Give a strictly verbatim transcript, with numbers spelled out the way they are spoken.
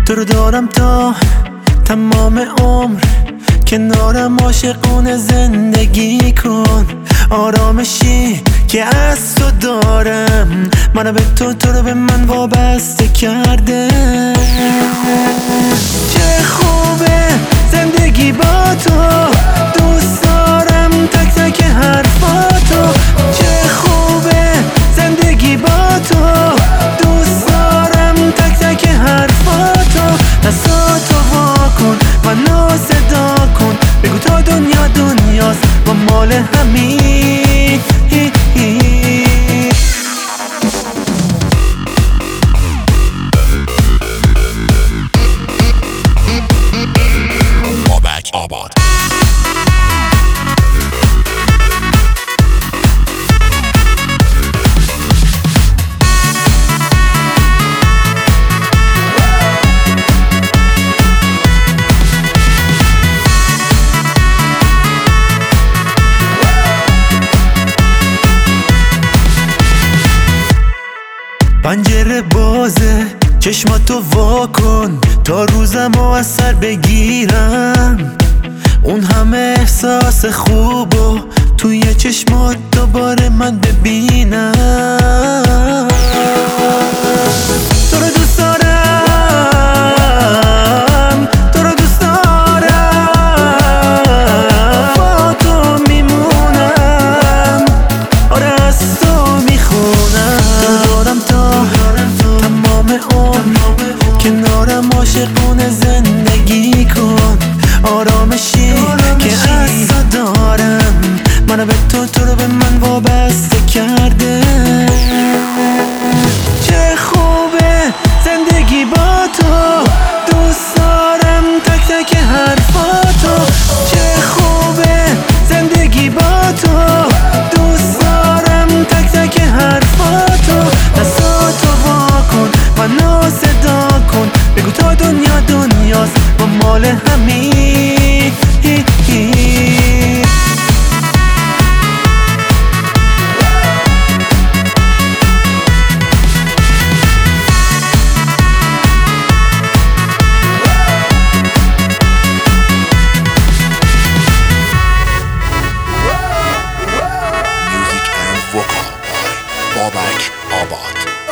تو رو دارم تا تمام عمر، کنارم عاشقونه زندگی کن. آرامشی که از تو دارم منو به تو، تو رو به من وابسته کرده. چه خوبه زندگی با تو، دوست دارم تک تک حرفاتو. چه خوبه زندگی با تو، دوست دارم تک تک حرفاتو. دستاتو واکن منو صدا کن، بگو تا دنیا دنیاست و مال همین. بابک آباد. پنجره بازه چشماتو واکن تا روزمو از سر بگیرم. اون همه احساس خوبو توی چشمات دوباره من ببینم. تو رو دوست دارم، تو رو دوست دارم، با تو میمونم، آره از تو میخونم. تو دارم تا تمام عمر، کنارم عاشقونه زندگی کن. آرامشی که از تو دارم منو به تو، تو رو به من وابسته کرده. چه خوبه زندگی با تو، دوست دارم تک تک حرفاتو. چه خوبه زندگی با تو، دوست دارم تک تک حرفاتو. دستاتو واکن منو صدا کن، بگو تا دنیا دنیاست و مال همین. Music and vocal by Bobak Abad.